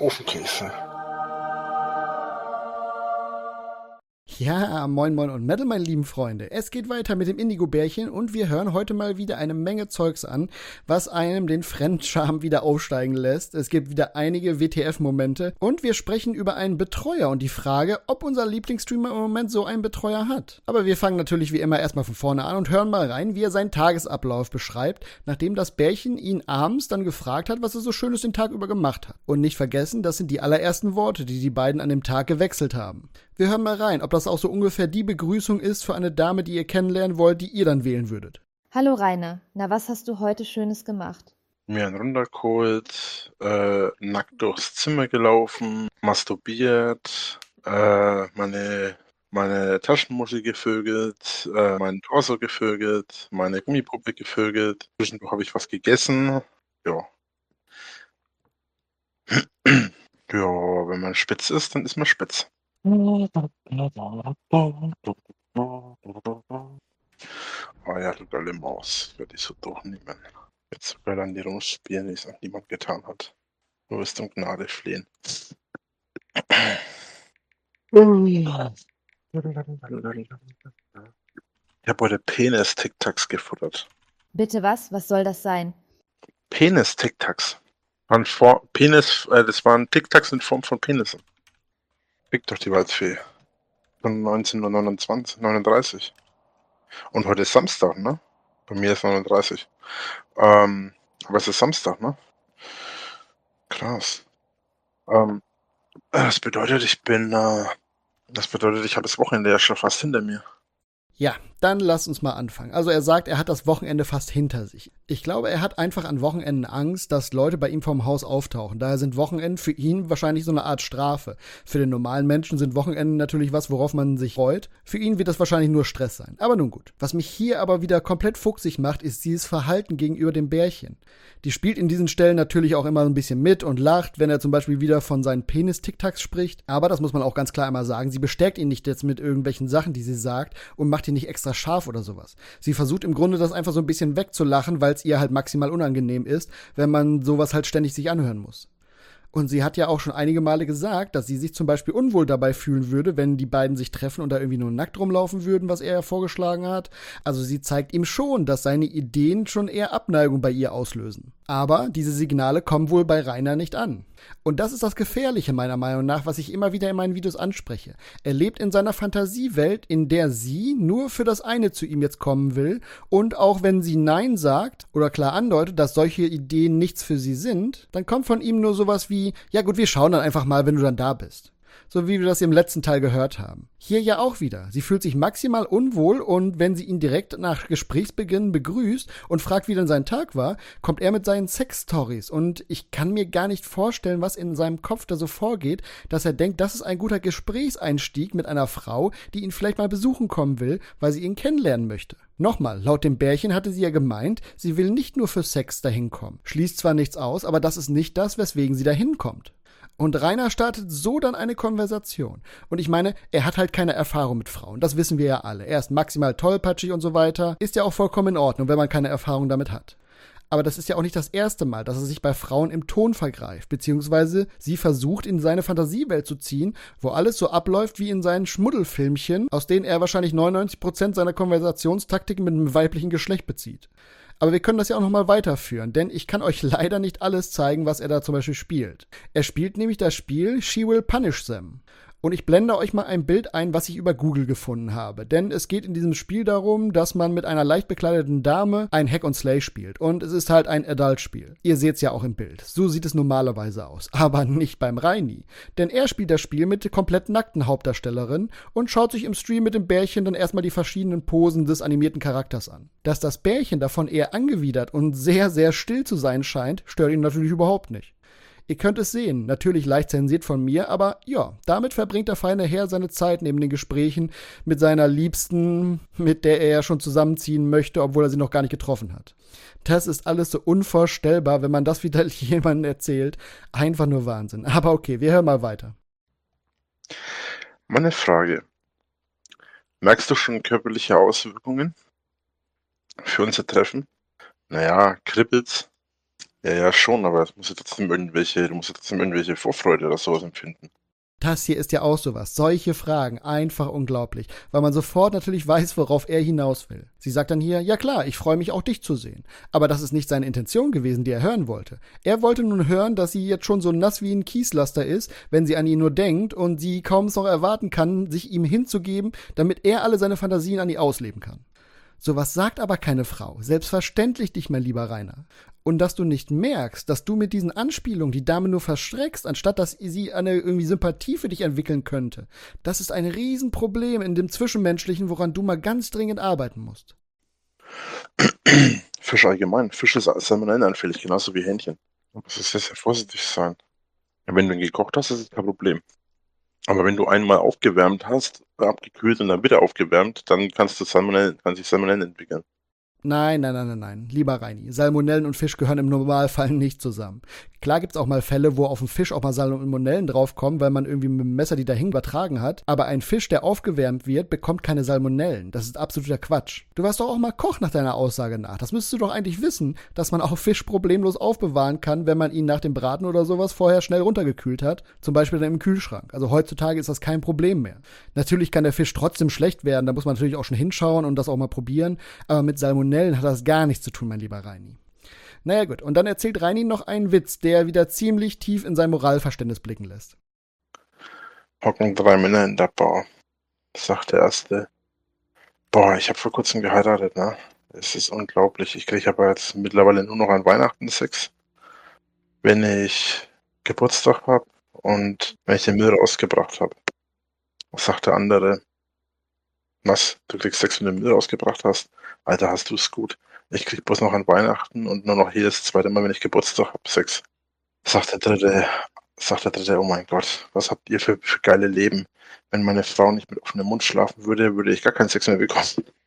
Ofenkäse. Ja, moin moin und Metal, meine lieben Freunde. Es geht weiter mit dem Indigo-Bärchen und wir hören heute mal wieder eine Menge Zeugs an, was einem den Fremdscham wieder aufsteigen lässt. Es gibt wieder einige WTF-Momente und wir sprechen über einen Betreuer und die Frage, ob unser Lieblingsstreamer im Moment so einen Betreuer hat. Aber wir fangen natürlich wie immer erstmal von vorne an und hören mal rein, wie er seinen Tagesablauf beschreibt, nachdem das Bärchen ihn abends dann gefragt hat, was er so Schönes den Tag über gemacht hat. Und nicht vergessen, das sind die allerersten Worte, die die beiden an dem Tag gewechselt haben. Wir hören mal rein, ob das auch so ungefähr die Begrüßung ist für eine Dame, die ihr kennenlernen wollt, die ihr dann wählen würdet. Hallo Rainer, na was hast du heute Schönes gemacht? Mir einen runtergeholt, nackt durchs Zimmer gelaufen, masturbiert, meine Taschenmuschi gevögelt, meinen Torso gevögelt, meine Gummipuppe gevögelt. Zwischendurch habe ich was gegessen. Ja. Ja, wenn man spitz ist, dann ist man spitz. Ah ja, du geile Maus, werde ich so durchnehmen. Jetzt sogar dann die rumspielen, wie es noch niemand getan hat. Du wirst um Gnade flehen. Ich habe heute Penis-Tic-Tacs gefuttert. Bitte was? Was soll das sein? Penis-Tic-Tacs. Das waren Tic-Tacs in Form von Penissen. Fick doch die Waldfee. Von 1939. Und heute ist Samstag, ne? Bei mir ist 39. Aber es ist Samstag, ne? Krass. Das bedeutet, ich habe das Wochenende ja schon fast hinter mir. Ja, dann lasst uns mal anfangen. Also er sagt, er hat das Wochenende fast hinter sich. Ich glaube, er hat einfach an Wochenenden Angst, dass Leute bei ihm vorm Haus auftauchen. Daher sind Wochenenden für ihn wahrscheinlich so eine Art Strafe. Für den normalen Menschen sind Wochenenden natürlich was, worauf man sich freut. Für ihn wird das wahrscheinlich nur Stress sein. Aber nun gut. Was mich hier aber wieder komplett fuchsig macht, ist dieses Verhalten gegenüber dem Bärchen. Die spielt in diesen Stellen natürlich auch immer ein bisschen mit und lacht, wenn er zum Beispiel wieder von seinen Penis-Tic-Tacs spricht. Aber das muss man auch ganz klar einmal sagen, sie bestärkt ihn nicht jetzt mit irgendwelchen Sachen, die sie sagt und macht ihn nicht extra scharf oder sowas. Sie versucht im Grunde das einfach so ein bisschen wegzulachen, weil es ihr halt maximal unangenehm ist, wenn man sowas halt ständig sich anhören muss. Und sie hat ja auch schon einige Male gesagt, dass sie sich zum Beispiel unwohl dabei fühlen würde, wenn die beiden sich treffen und da irgendwie nur nackt rumlaufen würden, was er ja vorgeschlagen hat. Also sie zeigt ihm schon, dass seine Ideen schon eher Abneigung bei ihr auslösen. Aber diese Signale kommen wohl bei Rainer nicht an. Und das ist das Gefährliche meiner Meinung nach, was ich immer wieder in meinen Videos anspreche. Er lebt in seiner Fantasiewelt, in der sie nur für das eine zu ihm jetzt kommen will. Und auch wenn sie Nein sagt oder klar andeutet, dass solche Ideen nichts für sie sind, dann kommt von ihm nur sowas wie, ja gut, wir schauen dann einfach mal, wenn du dann da bist. So wie wir das im letzten Teil gehört haben. Hier ja auch wieder. Sie fühlt sich maximal unwohl und wenn sie ihn direkt nach Gesprächsbeginn begrüßt und fragt, wie denn sein Tag war, kommt er mit seinen Sex-Stories und ich kann mir gar nicht vorstellen, was in seinem Kopf da so vorgeht, dass er denkt, das ist ein guter Gesprächseinstieg mit einer Frau, die ihn vielleicht mal besuchen kommen will, weil sie ihn kennenlernen möchte. Nochmal, laut dem Bärchen hatte sie ja gemeint, sie will nicht nur für Sex dahin kommen. Schließt zwar nichts aus, aber das ist nicht das, weswegen sie dahin kommt. Und Rainer startet so dann eine Konversation. Und ich meine, er hat halt keine Erfahrung mit Frauen. Das wissen wir ja alle. Er ist maximal tollpatschig und so weiter. Ist ja auch vollkommen in Ordnung, wenn man keine Erfahrung damit hat. Aber das ist ja auch nicht das erste Mal, dass er sich bei Frauen im Ton vergreift, beziehungsweise sie versucht, in seine Fantasiewelt zu ziehen, wo alles so abläuft wie in seinen Schmuddelfilmchen, aus denen er wahrscheinlich 99% seiner Konversationstaktiken mit einem weiblichen Geschlecht bezieht. Aber wir können das ja auch nochmal weiterführen, denn ich kann euch leider nicht alles zeigen, was er da zum Beispiel spielt. Er spielt nämlich das Spiel She Will Punish Them. Und ich blende euch mal ein Bild ein, was ich über Google gefunden habe. Denn es geht in diesem Spiel darum, dass man mit einer leicht bekleideten Dame ein Hack and Slay spielt. Und es ist halt ein Adult-Spiel. Ihr seht es ja auch im Bild. So sieht es normalerweise aus. Aber nicht beim Reini. Denn er spielt das Spiel mit der komplett nackten Hauptdarstellerin und schaut sich im Stream mit dem Bärchen dann erstmal die verschiedenen Posen des animierten Charakters an. Dass das Bärchen davon eher angewidert und sehr, sehr still zu sein scheint, stört ihn natürlich überhaupt nicht. Ihr könnt es sehen, natürlich leicht zensiert von mir, aber ja, damit verbringt der feine Herr seine Zeit neben den Gesprächen mit seiner Liebsten, mit der er ja schon zusammenziehen möchte, obwohl er sie noch gar nicht getroffen hat. Das ist alles so unvorstellbar, wenn man das wieder jemandem erzählt. Einfach nur Wahnsinn. Aber okay, wir hören mal weiter. Meine Frage. Merkst du schon körperliche Auswirkungen für unser Treffen? Naja, kribbelt's? Ja, ja, schon, aber du musst ja trotzdem irgendwelche Vorfreude oder sowas empfinden. Das hier ist ja auch sowas. Solche Fragen, einfach unglaublich, weil man sofort natürlich weiß, worauf er hinaus will. Sie sagt dann hier, ja klar, ich freue mich auch dich zu sehen. Aber das ist nicht seine Intention gewesen, die er hören wollte. Er wollte nun hören, dass sie jetzt schon so nass wie ein Kieslaster ist, wenn sie an ihn nur denkt und sie kaum es noch erwarten kann, sich ihm hinzugeben, damit er alle seine Fantasien an ihr ausleben kann. Sowas sagt aber keine Frau. Selbstverständlich nicht, mein lieber Rainer. Und dass du nicht merkst, dass du mit diesen Anspielungen die Dame nur verschreckst, anstatt dass sie eine irgendwie Sympathie für dich entwickeln könnte, das ist ein Riesenproblem in dem Zwischenmenschlichen, woran du mal ganz dringend arbeiten musst. Fisch allgemein. Fisch ist salmonellenanfällig, genauso wie Hähnchen. Du musst sehr, sehr vorsichtig sein. Ja, wenn du ihn gekocht hast, ist es kein Problem. Aber wenn du einmal aufgewärmt hast, abgekühlt und dann wieder aufgewärmt, dann kann sich Salmonellen entwickeln. Nein. Lieber Reini, Salmonellen und Fisch gehören im Normalfall nicht zusammen. Klar gibt's auch mal Fälle, wo auf dem Fisch auch mal Salmonellen draufkommen, weil man irgendwie mit dem Messer die dahin übertragen hat. Aber ein Fisch, der aufgewärmt wird, bekommt keine Salmonellen. Das ist absoluter Quatsch. Du warst doch auch mal Koch nach deiner Aussage nach. Das müsstest du doch eigentlich wissen, dass man auch Fisch problemlos aufbewahren kann, wenn man ihn nach dem Braten oder sowas vorher schnell runtergekühlt hat. Zum Beispiel dann im Kühlschrank. Also heutzutage ist das kein Problem mehr. Natürlich kann der Fisch trotzdem schlecht werden. Da muss man natürlich auch schon hinschauen und das auch mal probieren. Aber mit Salmonellen hat das gar nichts zu tun, mein lieber Reini. Naja gut, und dann erzählt Reini noch einen Witz, der wieder ziemlich tief in sein Moralverständnis blicken lässt. Hocken 3 Männer in der Bar, sagt der Erste. Boah, ich habe vor kurzem geheiratet, ne? Es ist unglaublich. Ich kriege aber jetzt mittlerweile nur noch an Weihnachten Sex, wenn ich Geburtstag habe und wenn ich den Müll rausgebracht habe. Sagt der andere, was? Du kriegst Sex, wenn du den Müll rausgebracht hast? Alter, hast du es gut. Ich krieg bloß noch an Weihnachten und nur noch jedes zweite Mal, wenn ich Geburtstag habe, Sex. Sagt der Dritte, oh mein Gott, was habt ihr für geile Leben? Wenn meine Frau nicht mit offenem Mund schlafen würde, würde ich gar keinen Sex mehr bekommen.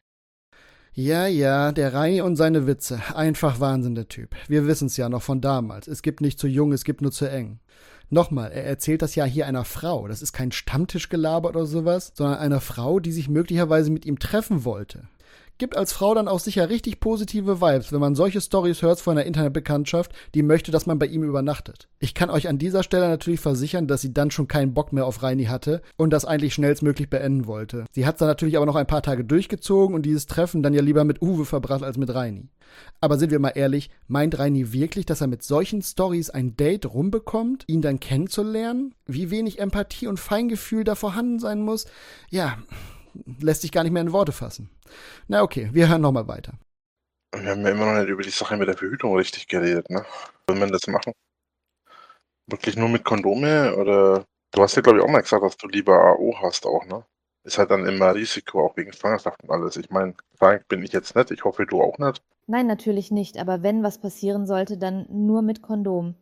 Ja, der Reini und seine Witze. Einfach Wahnsinn, der Typ. Wir wissen's ja noch von damals. Es gibt nicht zu jung, es gibt nur zu eng. Nochmal, er erzählt das ja hier einer Frau. Das ist kein Stammtischgelaber oder sowas, sondern einer Frau, die sich möglicherweise mit ihm treffen wollte. Gibt als Frau dann auch sicher richtig positive Vibes, wenn man solche Storys hört von einer Internetbekanntschaft, die möchte, dass man bei ihm übernachtet. Ich kann euch an dieser Stelle natürlich versichern, dass sie dann schon keinen Bock mehr auf Reini hatte und das eigentlich schnellstmöglich beenden wollte. Sie hat dann natürlich aber noch ein paar Tage durchgezogen und dieses Treffen dann ja lieber mit Uwe verbracht als mit Reini. Aber sind wir mal ehrlich, meint Reini wirklich, dass er mit solchen Storys ein Date rumbekommt, ihn dann kennenzulernen? Wie wenig Empathie und Feingefühl da vorhanden sein muss? Ja, lässt sich gar nicht mehr in Worte fassen. Na okay, wir hören nochmal weiter. Wir haben ja immer noch nicht über die Sache mit der Verhütung richtig geredet, ne? Will man das machen? Wirklich nur mit Kondome? Oder du hast ja, glaube ich, auch mal gesagt, dass du lieber AO hast auch, ne? Ist halt dann immer Risiko, auch wegen Schwangerschaft und alles. Ich meine, krank bin ich jetzt nicht, ich hoffe, du auch nicht. Nein, natürlich nicht, aber wenn was passieren sollte, dann nur mit Kondom.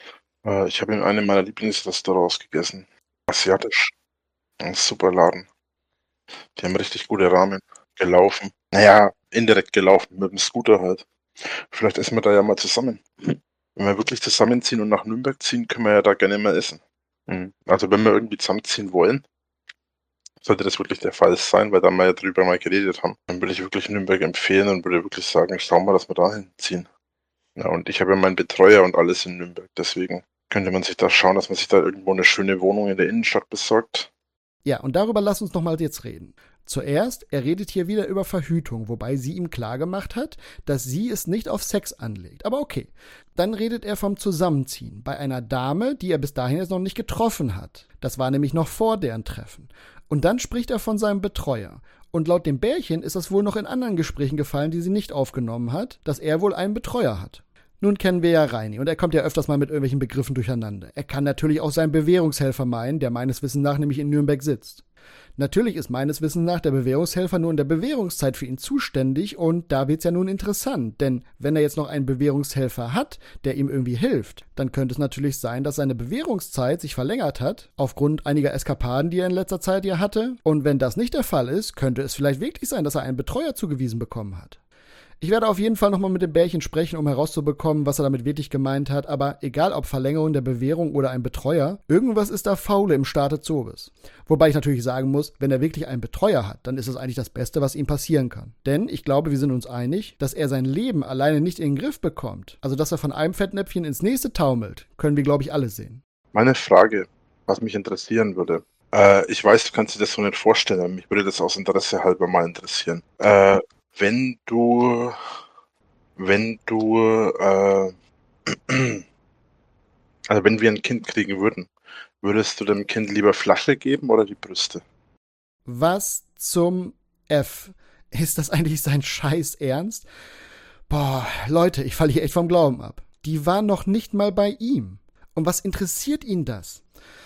Ich habe in einem meiner Lieblingsrestaurants gegessen. Asiatisch. Ein super Laden. Die haben richtig gute Rahmen. Gelaufen. Naja, indirekt gelaufen, mit dem Scooter halt. Vielleicht essen wir da ja mal zusammen. Wenn wir wirklich zusammenziehen und nach Nürnberg ziehen, können wir ja da gerne mal essen. Also wenn wir irgendwie zusammenziehen wollen, sollte das wirklich der Fall sein, weil da wir ja drüber mal geredet haben, dann würde ich wirklich Nürnberg empfehlen und würde wirklich sagen, schauen wir, dass wir da hinziehen. Ja, und ich habe ja meinen Betreuer und alles in Nürnberg, deswegen könnte man sich da schauen, dass man sich da irgendwo eine schöne Wohnung in der Innenstadt besorgt. Ja, und darüber lass uns nochmal jetzt reden. Zuerst, er redet hier wieder über Verhütung, wobei sie ihm klargemacht hat, dass sie es nicht auf Sex anlegt. Aber okay. Dann redet er vom Zusammenziehen bei einer Dame, die er bis dahin jetzt noch nicht getroffen hat. Das war nämlich noch vor deren Treffen. Und dann spricht er von seinem Betreuer. Und laut dem Bärchen ist das wohl noch in anderen Gesprächen gefallen, die sie nicht aufgenommen hat, dass er wohl einen Betreuer hat. Nun kennen wir ja Reini und er kommt ja öfters mal mit irgendwelchen Begriffen durcheinander. Er kann natürlich auch seinen Bewährungshelfer meinen, der meines Wissens nach nämlich in Nürnberg sitzt. Natürlich ist meines Wissens nach der Bewährungshelfer nur in der Bewährungszeit für ihn zuständig und da wird's ja nun interessant, denn wenn er jetzt noch einen Bewährungshelfer hat, der ihm irgendwie hilft, dann könnte es natürlich sein, dass seine Bewährungszeit sich verlängert hat, aufgrund einiger Eskapaden, die er in letzter Zeit ja hatte, und wenn das nicht der Fall ist, könnte es vielleicht wirklich sein, dass er einen Betreuer zugewiesen bekommen hat. Ich werde auf jeden Fall nochmal mit dem Bärchen sprechen, um herauszubekommen, was er damit wirklich gemeint hat, aber egal ob Verlängerung der Bewährung oder ein Betreuer, irgendwas ist da faul im Staate Zobis. Wobei ich natürlich sagen muss, wenn er wirklich einen Betreuer hat, dann ist das eigentlich das Beste, was ihm passieren kann. Denn ich glaube, wir sind uns einig, dass er sein Leben alleine nicht in den Griff bekommt. Also, dass er von einem Fettnäpfchen ins nächste taumelt, können wir, glaube ich, alle sehen. Meine Frage, was mich interessieren würde, ich weiß, du kannst dir das so nicht vorstellen, aber mich würde das aus Interesse halber mal interessieren. Wenn du, also wenn wir ein Kind kriegen würden, würdest du dem Kind lieber Flasche geben oder die Brüste? Was zum F? Ist das eigentlich sein Scheiß Ernst? Boah, Leute, ich falle hier echt vom Glauben ab. Die waren noch nicht mal bei ihm. Und was interessiert ihn das?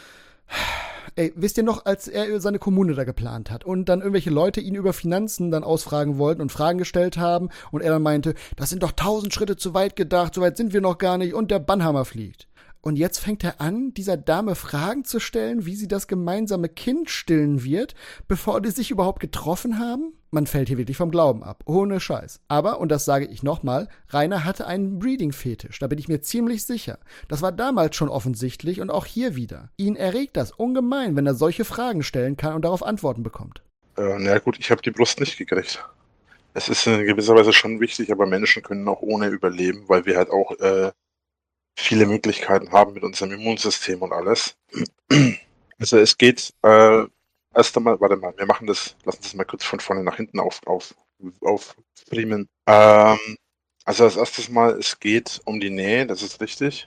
Ey, wisst ihr noch, als er seine Kommune da geplant hat und dann irgendwelche Leute ihn über Finanzen dann ausfragen wollten und Fragen gestellt haben und er dann meinte, das sind doch 1000 Schritte zu weit gedacht, so weit sind wir noch gar nicht und der Bannhammer fliegt. Und jetzt fängt er an, dieser Dame Fragen zu stellen, wie sie das gemeinsame Kind stillen wird, bevor die sich überhaupt getroffen haben? Man fällt hier wirklich vom Glauben ab. Ohne Scheiß. Aber, und das sage ich nochmal, Rainer hatte einen Breeding-Fetisch. Da bin ich mir ziemlich sicher. Das war damals schon offensichtlich und auch hier wieder. Ihn erregt das ungemein, wenn er solche Fragen stellen kann und darauf Antworten bekommt. Na gut, ich habe die Brust nicht gekriegt. Es ist in gewisser Weise schon wichtig, aber Menschen können auch ohne überleben, weil wir halt auch viele Möglichkeiten haben mit unserem Immunsystem und alles. Also es geht erst einmal, warte mal, wir machen das, lassen uns das mal kurz von vorne nach hinten aufriemen. Also als erstes Mal, es geht um die Nähe, das ist richtig.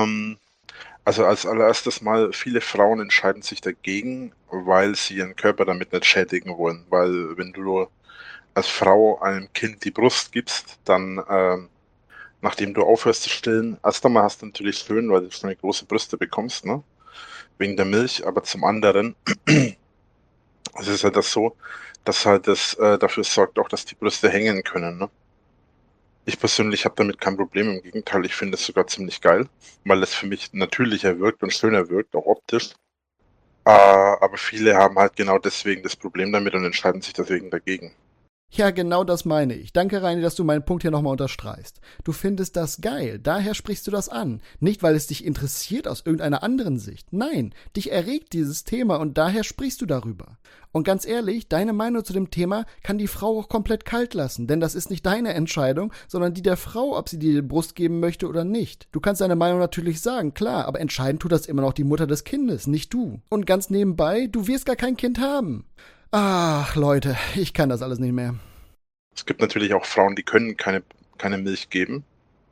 Also als allererstes Mal, viele Frauen entscheiden sich dagegen, weil sie ihren Körper damit nicht schädigen wollen. Weil wenn du als Frau einem Kind die Brust gibst, dann nachdem du aufhörst zu stillen, erst einmal hast du natürlich schön, weil du so eine große Brüste bekommst, ne? Wegen der Milch, aber zum anderen es ist halt das so, dass halt das dafür sorgt auch, dass die Brüste hängen können, ne? Ich persönlich habe damit kein Problem, im Gegenteil, ich finde es sogar ziemlich geil, weil es für mich natürlicher wirkt und schöner wirkt, auch optisch. Aber viele haben halt genau deswegen das Problem damit und entscheiden sich deswegen dagegen. Ja, genau das meine ich. Danke, Reini, dass du meinen Punkt hier nochmal unterstreichst. Du findest das geil, daher sprichst du das an. Nicht, weil es dich interessiert aus irgendeiner anderen Sicht. Nein, dich erregt dieses Thema und daher sprichst du darüber. Und ganz ehrlich, deine Meinung zu dem Thema kann die Frau auch komplett kalt lassen, denn das ist nicht deine Entscheidung, sondern die der Frau, ob sie dir die Brust geben möchte oder nicht. Du kannst deine Meinung natürlich sagen, klar, aber entscheiden tut das immer noch die Mutter des Kindes, nicht du. Und ganz nebenbei, du wirst gar kein Kind haben. Ach, Leute, ich kann das alles nicht mehr. Es gibt natürlich auch Frauen, die können keine Milch geben.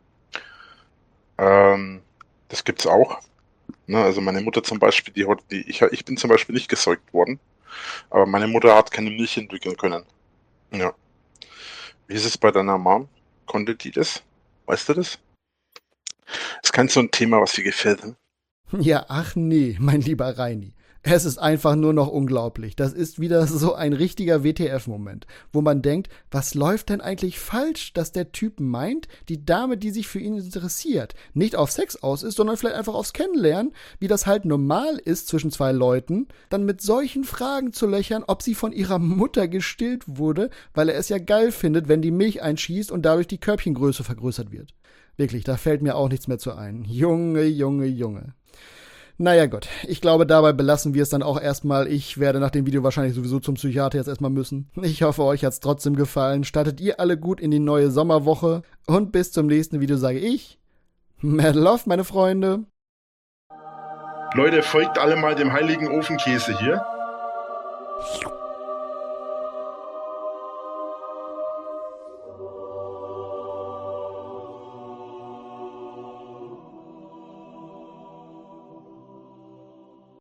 Das gibt's auch. Ne, also meine Mutter zum Beispiel, ich bin zum Beispiel nicht gesäugt worden, aber meine Mutter hat keine Milch entwickeln können. Ja. Wie ist es bei deiner Mom? Konnte die das? Weißt du das? Ist kein so ein Thema, was dir gefällt, ne? Ja, ach nee, mein lieber Reini. Es ist einfach nur noch unglaublich. Das ist wieder so ein richtiger WTF-Moment, wo man denkt, was läuft denn eigentlich falsch, dass der Typ meint, die Dame, die sich für ihn interessiert, nicht auf Sex aus ist, sondern vielleicht einfach aufs Kennenlernen, wie das halt normal ist zwischen zwei Leuten, dann mit solchen Fragen zu löchern, ob sie von ihrer Mutter gestillt wurde, weil er es ja geil findet, wenn die Milch einschießt und dadurch die Körbchengröße vergrößert wird. Wirklich, da fällt mir auch nichts mehr zu ein. Junge, Junge, Junge. Naja gut, ich glaube, dabei belassen wir es dann auch erstmal. Ich werde nach dem Video wahrscheinlich sowieso zum Psychiater jetzt erstmal müssen. Ich hoffe, euch hat's trotzdem gefallen. Startet ihr alle gut in die neue Sommerwoche. Und bis zum nächsten Video sage ich, Mad Love, meine Freunde. Leute, folgt alle mal dem heiligen Ofenkäse hier.